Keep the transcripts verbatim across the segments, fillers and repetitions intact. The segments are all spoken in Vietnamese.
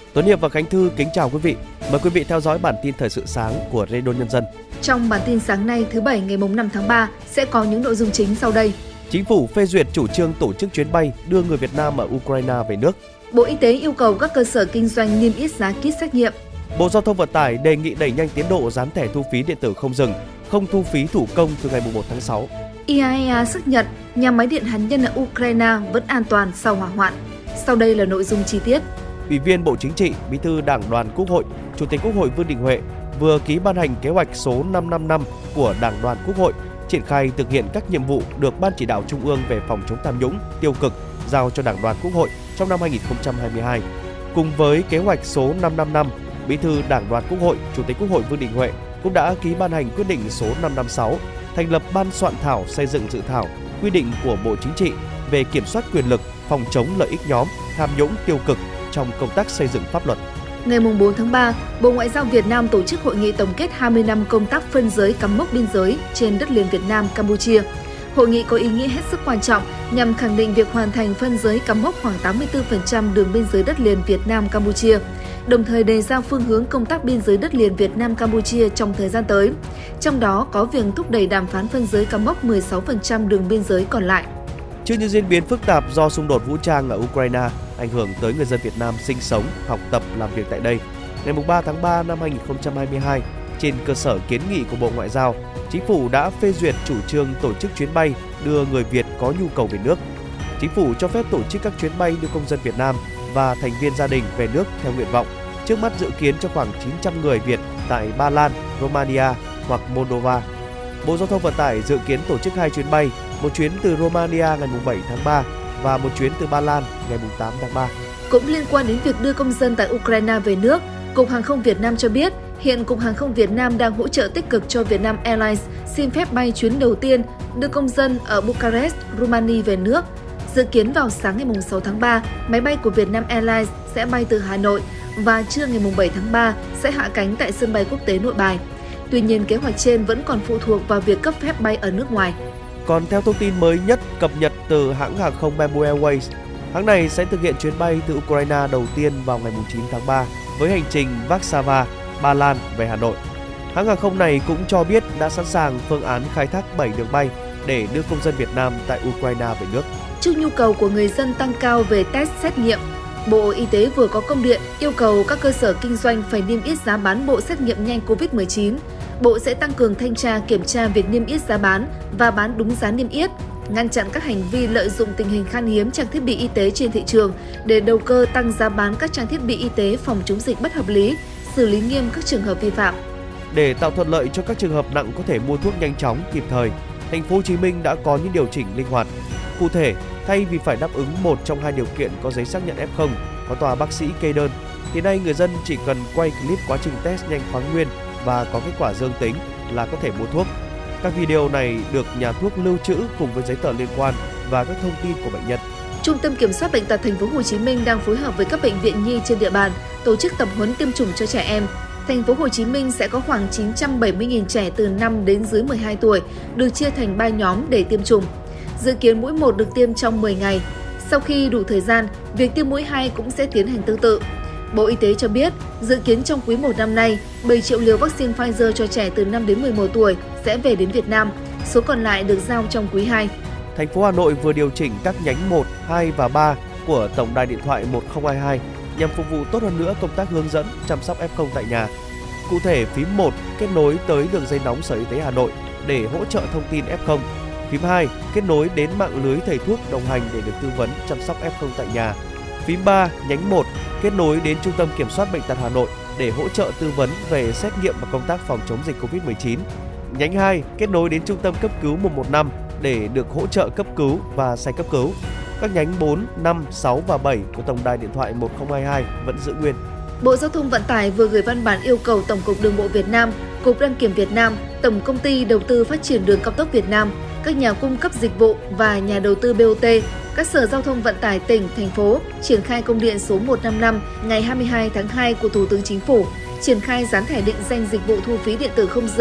Tuấn Hiệp và Khánh Thư kính chào quý vị. Mời quý vị theo dõi bản tin thời sự sáng của Radio Nhân dân. Trong bản tin sáng nay thứ Bảy ngày năm tháng ba sẽ có những nội dung chính sau đây. Chính phủ phê duyệt chủ trương tổ chức chuyến bay đưa người Việt Nam ở Ukraine về nước. Bộ Y tế yêu cầu các cơ sở kinh doanh niêm yết giá kit xét nghiệm. Bộ Giao thông Vận tải đề nghị đẩy nhanh tiến độ dán thẻ thu phí điện tử không dừng, không thu phí thủ công từ ngày một tháng sáu. i a e a xác nhận nhà máy điện hạt nhân ở Ukraine vẫn an toàn sau hỏa hoạn. Sau đây là nội dung chi tiết. Ủy viên Bộ Chính trị, Bí thư Đảng đoàn Quốc hội, Chủ tịch Quốc hội Vương Đình Huệ vừa ký ban hành kế hoạch số năm năm năm của Đảng đoàn Quốc hội triển khai thực hiện các nhiệm vụ được Ban Chỉ đạo Trung ương về phòng chống tham nhũng, tiêu cực giao cho Đảng đoàn Quốc hội trong năm hai nghìn không trăm hai mươi hai. Cùng với kế hoạch số năm năm năm, Bí thư Đảng đoàn Quốc hội, Chủ tịch Quốc hội Vương Đình Huệ cũng đã ký ban hành quyết định số năm năm sáu thành lập Ban soạn thảo xây dựng dự thảo quy định của Bộ Chính trị về kiểm soát quyền lực, phòng chống lợi ích nhóm, tham nhũng tiêu cực trong công tác xây dựng pháp luật. Ngày bốn tháng ba, Bộ Ngoại giao Việt Nam tổ chức hội nghị tổng kết hai mươi năm công tác phân giới cắm mốc biên giới trên đất liền Việt Nam Campuchia. Hội nghị có ý nghĩa hết sức quan trọng nhằm khẳng định việc hoàn thành phân giới cắm mốc khoảng tám mươi tư phần trăm đường biên giới đất liền Việt Nam Campuchia, đồng thời đề ra phương hướng công tác biên giới đất liền Việt Nam Campuchia trong thời gian tới. Trong đó có việc thúc đẩy đàm phán phân giới cắm mốc mười sáu phần trăm đường biên giới còn lại. Trước những diễn biến phức tạp do xung đột vũ trang ở Ukraine ảnh hưởng tới người dân Việt Nam sinh sống, học tập, làm việc tại đây, ngày ba tháng ba năm hai nghìn không trăm hai mươi hai, trên cơ sở kiến nghị của Bộ Ngoại giao, Chính phủ đã phê duyệt chủ trương tổ chức chuyến bay đưa người Việt có nhu cầu về nước. Chính phủ cho phép tổ chức các chuyến bay đưa công dân Việt Nam và thành viên gia đình về nước theo nguyện vọng. Trước mắt dự kiến cho khoảng chín trăm người Việt tại Ba Lan, Romania hoặc Moldova. Bộ Giao thông Vận tải dự kiến tổ chức hai chuyến bay, một chuyến từ Romania ngày bảy tháng ba và một chuyến từ Ba Lan ngày tám tháng ba. Cũng liên quan đến việc đưa công dân tại Ukraine về nước, Cục Hàng không Việt Nam cho biết, hiện Cục Hàng không Việt Nam đang hỗ trợ tích cực cho Vietnam Airlines xin phép bay chuyến đầu tiên đưa công dân ở Bucharest, Romania về nước. Dự kiến vào sáng ngày sáu tháng ba, máy bay của Vietnam Airlines sẽ bay từ Hà Nội và trưa ngày bảy tháng ba sẽ hạ cánh tại sân bay quốc tế Nội Bài. Tuy nhiên, kế hoạch trên vẫn còn phụ thuộc vào việc cấp phép bay ở nước ngoài. Còn theo thông tin mới nhất cập nhật từ hãng hàng không Bamboo Airways, hãng này sẽ thực hiện chuyến bay từ Ukraine đầu tiên vào ngày chín tháng ba với hành trình Warsaw, Ba Lan về Hà Nội. Hãng hàng không này cũng cho biết đã sẵn sàng phương án khai thác bảy đường bay để đưa công dân Việt Nam tại Ukraine về nước. Trước nhu cầu của người dân tăng cao về test xét nghiệm, Bộ Y tế vừa có công điện yêu cầu các cơ sở kinh doanh phải niêm yết giá bán bộ xét nghiệm nhanh covid mười chín. Bộ sẽ tăng cường thanh tra kiểm tra việc niêm yết giá bán và bán đúng giá niêm yết, ngăn chặn các hành vi lợi dụng tình hình khan hiếm trang thiết bị y tế trên thị trường để đầu cơ tăng giá bán các trang thiết bị y tế phòng chống dịch bất hợp lý, xử lý nghiêm các trường hợp vi phạm. Để tạo thuận lợi cho các trường hợp nặng có thể mua thuốc nhanh chóng, kịp thời, Thành phố Hồ Chí Minh đã có những điều chỉnh linh hoạt. Cụ thể, thay vì phải đáp ứng một trong hai điều kiện có giấy xác nhận ép không, có tòa bác sĩ kê đơn, thì nay người dân chỉ cần quay clip quá trình test nhanh kháng nguyên và có kết quả dương tính là có thể mua thuốc. Các video này được nhà thuốc lưu trữ cùng với giấy tờ liên quan và các thông tin của bệnh nhân. Trung tâm Kiểm soát Bệnh tật Thành phố Hồ Chí Minh đang phối hợp với các bệnh viện nhi trên địa bàn tổ chức tập huấn tiêm chủng cho trẻ em. Thành phố Hồ Chí Minh sẽ có khoảng chín trăm bảy mươi nghìn trẻ từ năm đến dưới mười hai tuổi được chia thành ba nhóm để tiêm chủng. Dự kiến mũi một được tiêm trong mười ngày. Sau khi đủ thời gian, việc tiêm mũi hai cũng sẽ tiến hành tương tự. Bộ Y tế cho biết, dự kiến trong quý một năm nay, bảy triệu liều vaccine Pfizer cho trẻ từ năm đến mười một tuổi sẽ về đến Việt Nam, số còn lại được giao trong quý hai. Thành phố Hà Nội vừa điều chỉnh các nhánh một, hai và ba của tổng đài điện thoại một không hai hai nhằm phục vụ tốt hơn nữa công tác hướng dẫn chăm sóc ép không tại nhà. Cụ thể, phím một kết nối tới đường dây nóng Sở Y tế Hà Nội để hỗ trợ thông tin ép không. Phím hai kết nối đến mạng lưới thầy thuốc đồng hành để được tư vấn chăm sóc ép không tại nhà. Phím ba nhánh một kết nối đến Trung tâm Kiểm soát Bệnh tật Hà Nội để hỗ trợ tư vấn về xét nghiệm và công tác phòng chống dịch covid mười chín. Nhánh hai kết nối đến Trung tâm Cấp cứu một một năm để được hỗ trợ cấp cứu và xe cấp cứu. Các nhánh bốn, năm, sáu và bảy của tổng đài điện thoại một không hai hai vẫn giữ nguyên. Bộ Giao thông Vận tải vừa gửi văn bản yêu cầu Tổng cục Đường bộ Việt Nam, Cục Đăng kiểm Việt Nam, Tổng công ty Đầu tư Phát triển Đường cao tốc Việt Nam, các nhà cung cấp dịch vụ và nhà đầu tư bê o tê, các sở giao thông vận tải tỉnh, thành phố triển khai công điện số một trăm năm mươi lăm ngày hai mươi hai tháng hai của Thủ tướng Chính phủ, triển khai dán thẻ định danh dịch vụ thu phí điện tử không dừng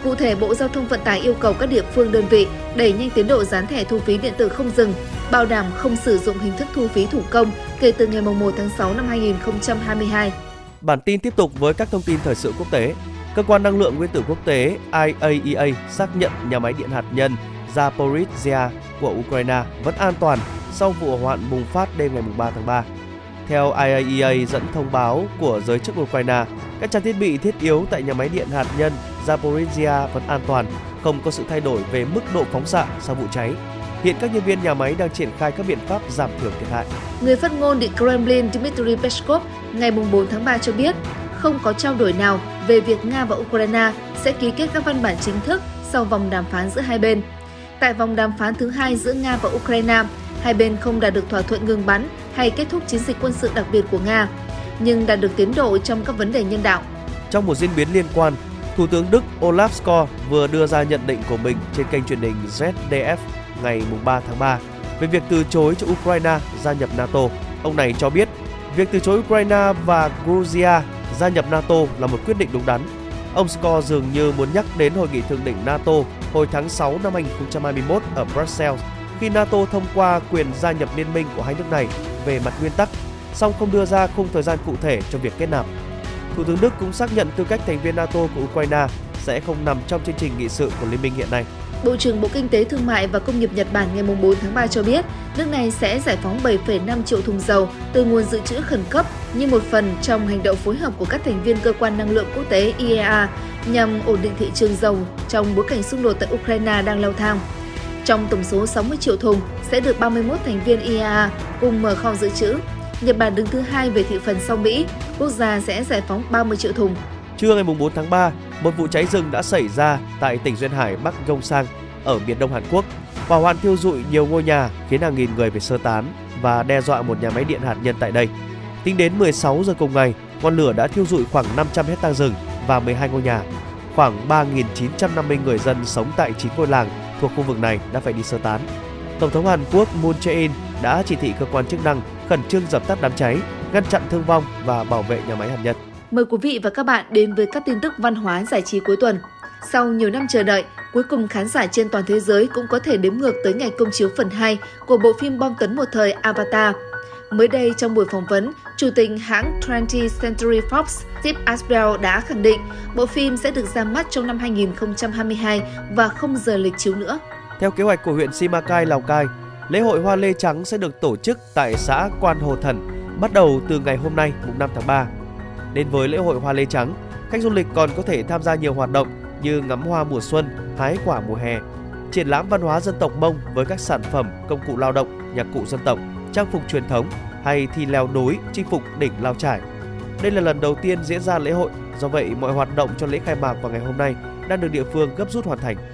Cụ thể, Bộ Giao thông Vận tải yêu cầu các địa phương đơn vị đẩy nhanh tiến độ dán thẻ thu phí điện tử không dừng, bảo đảm không sử dụng hình thức thu phí thủ công kể từ ngày một tháng sáu năm hai nghìn không trăm hai mươi hai. Bản tin tiếp tục với các thông tin thời sự quốc tế. Cơ quan năng lượng nguyên tử quốc tế I A E A xác nhận nhà máy điện hạt nhân Zaporizhzhia của Ukraine vẫn an toàn sau vụ hỏa hoạn bùng phát đêm ngày ba tháng ba. Theo I A E A dẫn thông báo của giới chức Ukraine, các trang thiết bị thiết yếu tại nhà máy điện hạt nhân Zaporizhzhia vẫn an toàn, không có sự thay đổi về mức độ phóng xạ sau vụ cháy. Hiện các nhân viên nhà máy đang triển khai các biện pháp giảm thiểu thiệt hại. Người phát ngôn Điện Kremlin Dmitry Peskov ngày bốn tháng ba cho biết không có trao đổi nào về việc Nga và Ukraine sẽ ký kết các văn bản chính thức sau vòng đàm phán giữa hai bên. Tại vòng đàm phán thứ hai giữa Nga và Ukraine, hai bên không đạt được thỏa thuận ngừng bắn hay kết thúc chiến dịch quân sự đặc biệt của Nga, nhưng đạt được tiến độ trong các vấn đề nhân đạo. Trong một diễn biến liên quan, Thủ tướng Đức Olaf Scholz vừa đưa ra nhận định của mình trên kênh truyền hình Z D F ngày ba tháng ba về việc từ chối cho Ukraine gia nhập NATO. Ông này cho biết, việc từ chối Ukraine và Georgia gia nhập NATO là một quyết định đúng đắn. Ông Scholz dường như muốn nhắc đến hội nghị thượng đỉnh NATO hồi tháng sáu năm hai nghìn không trăm hai mươi mốt ở Brussels, khi NATO thông qua quyền gia nhập liên minh của hai nước này về mặt nguyên tắc, song không đưa ra khung thời gian cụ thể cho việc kết nạp. Thủ tướng Đức cũng xác nhận tư cách thành viên NATO của Ukraine sẽ không nằm trong chương trình nghị sự của liên minh hiện nay. Bộ trưởng Bộ Kinh tế Thương mại và Công nghiệp Nhật Bản ngày bốn tháng ba cho biết, nước này sẽ giải phóng bảy phẩy năm triệu thùng dầu từ nguồn dự trữ khẩn cấp như một phần trong hành động phối hợp của các thành viên Cơ quan Năng lượng Quốc tế I E A nhằm ổn định thị trường dầu trong bối cảnh xung đột tại Ukraine đang leo thang. Trong tổng số sáu mươi triệu thùng sẽ được ba mươi mốt thành viên I E A cùng mở kho dự trữ. Nhật Bản đứng thứ hai về thị phần sau Mỹ, quốc gia sẽ giải phóng ba mươi triệu thùng. Trưa ngày bốn tháng ba, một vụ cháy rừng đã xảy ra tại tỉnh duyên hải Bắc Gyeongsang ở miền đông Hàn Quốc. Hỏa hoạn thiêu rụi nhiều ngôi nhà, khiến hàng nghìn người phải sơ tán và đe dọa một nhà máy điện hạt nhân tại đây. Tính đến mười sáu giờ cùng ngày, ngọn lửa đã thiêu rụi khoảng năm trăm héc ta rừng và mười hai ngôi nhà. Khoảng ba nghìn chín trăm năm mươi người dân sống tại chín ngôi làng thuộc khu vực này đã phải đi sơ tán. Tổng thống Hàn Quốc Moon Jae-in đã chỉ thị cơ quan chức năng khẩn trương dập tắt đám cháy, ngăn chặn thương vong và bảo vệ nhà máy hạt nhân. Mời quý vị và các bạn đến với các tin tức văn hóa giải trí cuối tuần. Sau nhiều năm chờ đợi, cuối cùng khán giả trên toàn thế giới cũng có thể đếm ngược tới ngày công chiếu phần hai của bộ phim bom tấn một thời Avatar. Mới đây, trong buổi phỏng vấn, Chủ tịch hãng twentieth Century Fox Steve Asbell đã khẳng định bộ phim sẽ được ra mắt trong năm hai nghìn không trăm hai mươi hai và không giờ lịch chiếu nữa. Theo kế hoạch của huyện Simacai, Lào Cai, lễ hội Hoa Lê Trắng sẽ được tổ chức tại xã Quan Hồ Thần bắt đầu từ ngày hôm nay, mùng năm tháng ba. Đến với lễ hội Hoa Lê Trắng, khách du lịch còn có thể tham gia nhiều hoạt động như ngắm hoa mùa xuân, hái quả mùa hè, triển lãm văn hóa dân tộc Mông với các sản phẩm công cụ lao động, nhạc cụ dân tộc, trang phục truyền thống hay thi leo núi, chinh phục đỉnh Lao Chải. Đây là lần đầu tiên diễn ra lễ hội, do vậy mọi hoạt động cho lễ khai mạc vào ngày hôm nay đang được địa phương gấp rút hoàn thành.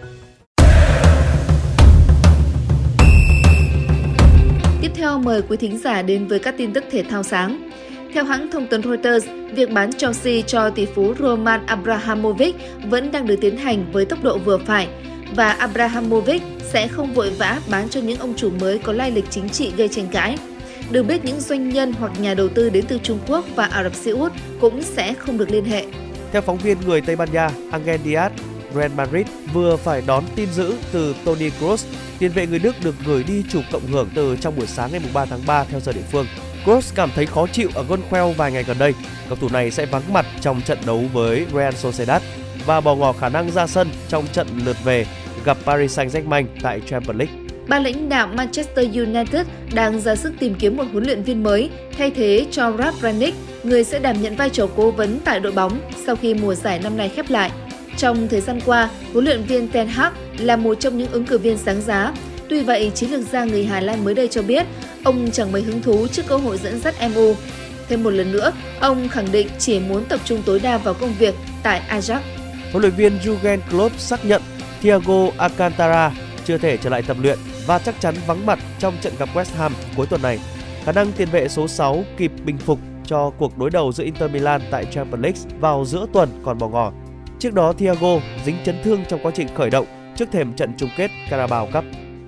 Tiếp theo mời quý thính giả đến với các tin tức thể thao sáng. Theo hãng thông tấn Reuters, việc bán Chelsea cho tỷ phú Roman Abramovich vẫn đang được tiến hành với tốc độ vừa phải và Abramovich sẽ không vội vã bán cho những ông chủ mới có lai lịch chính trị gây tranh cãi. Được biết, những doanh nhân hoặc nhà đầu tư đến từ Trung Quốc và Ả Rập Xê Út cũng sẽ không được liên hệ. Theo phóng viên người Tây Ban Nha Angel Diaz, Real Madrid vừa phải đón tin dữ từ Toni Kroos, tiền vệ người Đức được gửi đi chụp cộng hưởng từ trong buổi sáng ngày ba tháng ba theo giờ địa phương. Kroos cảm thấy khó chịu ở gân khoeo vài ngày gần đây. Cầu thủ này sẽ vắng mặt trong trận đấu với Real Sociedad và bỏ ngỏ khả năng ra sân trong trận lượt về gặp Paris Saint-Germain tại Champions League. Ban lãnh đạo Manchester United đang ra sức tìm kiếm một huấn luyện viên mới thay thế cho Ralf Rangnick, người sẽ đảm nhận vai trò cố vấn tại đội bóng sau khi mùa giải năm nay khép lại. Trong thời gian qua, huấn luyện viên Ten Hag là một trong những ứng cử viên sáng giá. Tuy vậy, chiến lược gia người Hà Lan mới đây cho biết ông chẳng mấy hứng thú trước cơ hội dẫn dắt em u. Thêm một lần nữa, ông khẳng định chỉ muốn tập trung tối đa vào công việc tại Ajax. Huấn luyện viên Jurgen Klopp xác nhận Thiago Alcantara chưa thể trở lại tập luyện và chắc chắn vắng mặt trong trận gặp West Ham cuối tuần này. Khả năng tiền vệ số sáu kịp bình phục cho cuộc đối đầu giữa Inter Milan tại Champions League vào giữa tuần còn bỏ ngỏ. Trước đó, Thiago dính chấn thương trong quá trình khởi động trước thềm trận chung kết Carabao Cup.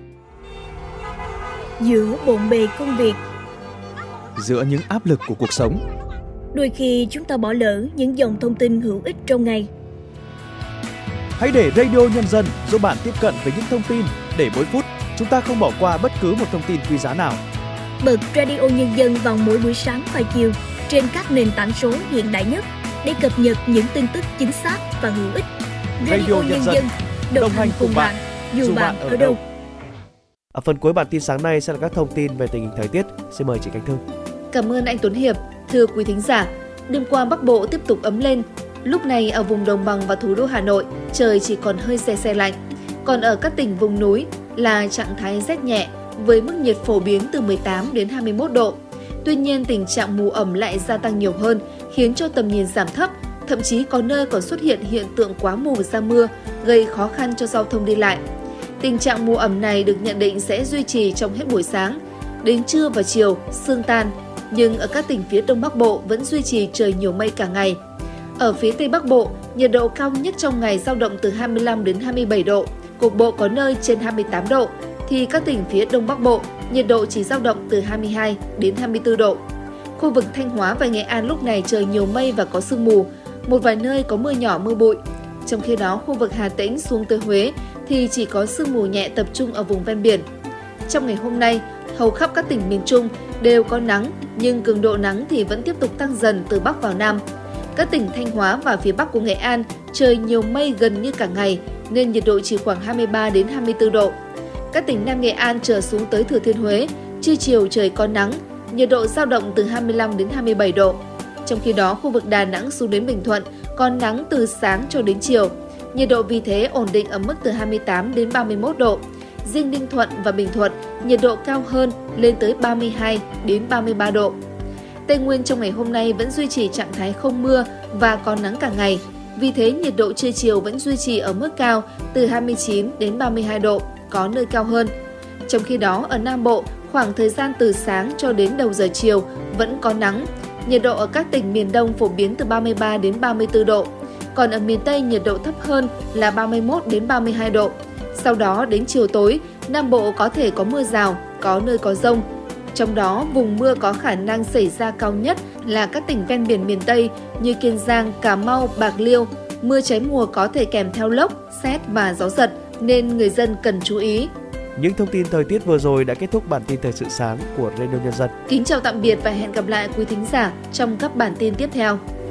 Giữa bộn bề công việc, giữa những áp lực của cuộc sống, đôi khi chúng ta bỏ lỡ những dòng thông tin hữu ích trong ngày. Hãy để Radio Nhân dân giúp bạn tiếp cận với những thông tin để mỗi phút chúng ta không bỏ qua bất cứ một thông tin quý giá nào. Bật Radio Nhân dân vào mỗi buổi sáng và chiều trên các nền tảng số hiện đại nhất để cập nhật những tin tức chính xác và hữu ích. Radio, Radio Nhân dân, đồng, đồng hành cùng bạn, dù bạn, bạn ở đâu. Ở phần cuối bản tin sáng nay sẽ là các thông tin về tình hình thời tiết. Xin mời chị Khánh Thư. Cảm ơn anh Tuấn Hiệp. Thưa quý thính giả, đêm qua Bắc Bộ tiếp tục ấm lên. Lúc này ở vùng đồng bằng và thủ đô Hà Nội, trời chỉ còn hơi se se lạnh. Còn ở các tỉnh vùng núi là trạng thái rét nhẹ với mức nhiệt phổ biến từ mười tám đến hai mươi mốt độ. Tuy nhiên, tình trạng mù ẩm lại gia tăng nhiều hơn, khiến cho tầm nhìn giảm thấp, thậm chí có nơi còn xuất hiện hiện tượng quá mù ra mưa, gây khó khăn cho giao thông đi lại. Tình trạng mù ẩm này được nhận định sẽ duy trì trong hết buổi sáng. Đến trưa và chiều, sương tan, nhưng ở các tỉnh phía Đông Bắc Bộ vẫn duy trì trời nhiều mây cả ngày. Ở phía Tây Bắc Bộ, nhiệt độ cao nhất trong ngày dao động từ hai mươi lăm đến hai mươi bảy độ, cục bộ có nơi trên hai mươi tám độ, thì các tỉnh phía Đông Bắc Bộ, nhiệt độ chỉ dao động từ hai mươi hai đến hai mươi tư độ. Khu vực Thanh Hóa và Nghệ An lúc này trời nhiều mây và có sương mù, một vài nơi có mưa nhỏ mưa bụi. Trong khi đó, khu vực Hà Tĩnh xuống tới Huế thì chỉ có sương mù nhẹ tập trung ở vùng ven biển. Trong ngày hôm nay, hầu khắp các tỉnh miền Trung đều có nắng, nhưng cường độ nắng thì vẫn tiếp tục tăng dần từ Bắc vào Nam. Các tỉnh Thanh Hóa và phía Bắc của Nghệ An trời nhiều mây gần như cả ngày nên nhiệt độ chỉ khoảng hai mươi ba đến hai mươi tư độ. Các tỉnh Nam Nghệ An trở xuống tới Thừa Thiên Huế, trưa chiều trời có nắng, nhiệt độ dao động từ hai mươi lăm đến hai mươi bảy độ. Trong khi đó, khu vực Đà Nẵng xuống đến Bình Thuận còn nắng từ sáng cho đến chiều. Nhiệt độ vì thế ổn định ở mức từ hai mươi tám đến ba mươi mốt độ. Riêng Ninh Thuận và Bình Thuận, nhiệt độ cao hơn lên tới ba mươi hai đến ba mươi ba độ. Tây Nguyên trong ngày hôm nay vẫn duy trì trạng thái không mưa và có nắng cả ngày. Vì thế, nhiệt độ trưa chiều vẫn duy trì ở mức cao từ hai mươi chín đến ba mươi hai độ, có nơi cao hơn. Trong khi đó, ở Nam Bộ, khoảng thời gian từ sáng cho đến đầu giờ chiều vẫn có nắng. Nhiệt độ ở các tỉnh miền Đông phổ biến từ ba mươi ba đến ba mươi tư độ. Còn ở miền Tây nhiệt độ thấp hơn là ba mươi mốt đến ba mươi hai độ. Sau đó đến chiều tối, Nam Bộ có thể có mưa rào, có nơi có dông. Trong đó, vùng mưa có khả năng xảy ra cao nhất là các tỉnh ven biển miền Tây như Kiên Giang, Cà Mau, Bạc Liêu. Mưa trái mùa có thể kèm theo lốc, sét và gió giật nên người dân cần chú ý. Những thông tin thời tiết vừa rồi đã kết thúc bản tin thời sự sáng của Radio Nhân dân. Kính chào tạm biệt và hẹn gặp lại quý thính giả trong các bản tin tiếp theo.